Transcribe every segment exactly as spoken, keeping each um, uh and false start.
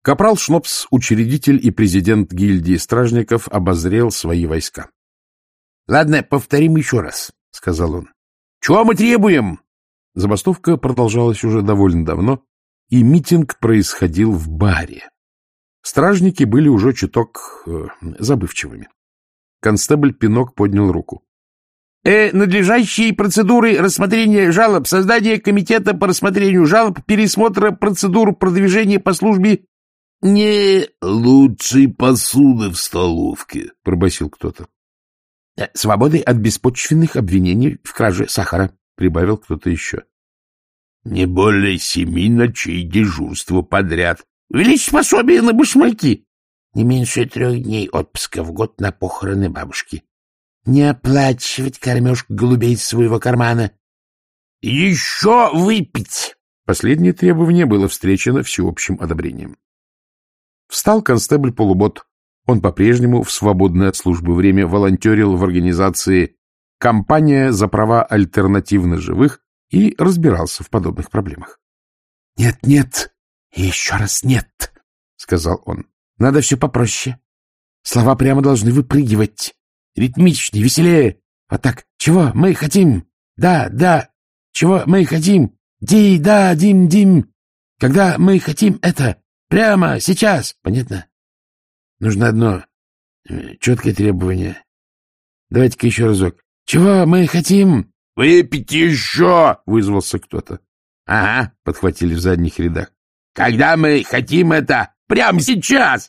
Капрал Шнопс, учредитель и президент гильдии стражников, обозрел свои войска. — Ладно, повторим еще раз, — сказал он. — Чего мы требуем? Забастовка продолжалась уже довольно давно, и митинг происходил в баре. Стражники были уже чуток э, забывчивыми. Констебль Пинок поднял руку. Э, надлежащие процедуры рассмотрения жалоб, создание комитета по рассмотрению жалоб, пересмотра процедур продвижения по службе... — Не лучшей посуды в столовке, — пробасил кто-то. — Свободы от беспочвенных обвинений в краже сахара, — прибавил кто-то еще. — Не более семи ночей дежурства подряд. — Увеличить пособие на башмаки. — Не меньше трех дней отпуска в год на похороны бабушки. Не оплачивать кормежку голубей из своего кармана. — Еще выпить! Последнее требование было встречено всеобщим одобрением. Встал констебль Полубот. Он по-прежнему в свободное от службы время волонтерил в организации «Компания за права альтернативно живых» и разбирался в подобных проблемах. — Нет, нет, и еще раз нет, — сказал он. — Надо все попроще. Слова прямо должны выпрыгивать. Ритмичнее, веселее. Вот так. Чего мы хотим? Да, да. Чего мы хотим? Ди, да, дим, дим. Когда мы хотим это? Прямо сейчас. Понятно? Нужно одно четкое требование. Давайте-ка еще разок. Чего мы хотим? — Выпейте еще! — вызвался кто-то. — Ага, — подхватили в задних рядах. — Когда мы хотим это? Прямо сейчас!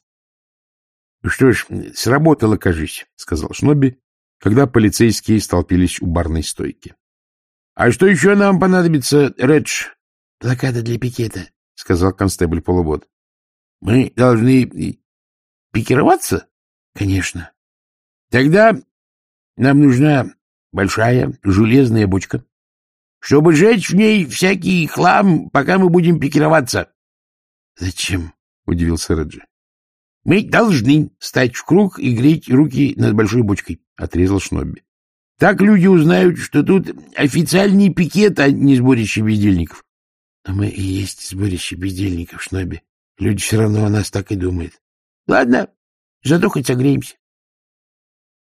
— Что ж, сработало, кажись, — сказал Шнобби, когда полицейские столпились у барной стойки. — А что еще нам понадобится, Редж? — Плакаты для пикета, — сказал констебль Полубот. — Мы должны пикироваться? — Конечно. — Тогда нам нужна большая железная бочка, чтобы сжечь в ней всякий хлам, пока мы будем пикироваться. — Зачем? — удивился Реджи. — Мы должны стать в круг и греть руки над большой бочкой, — отрезал Шнобби. — Так люди узнают, что тут официальный пикет, а не сборище бездельников. — Но мы и есть сборище бездельников, Шнобби. Люди все равно о нас так и думают. — Ладно, зато хоть согреемся.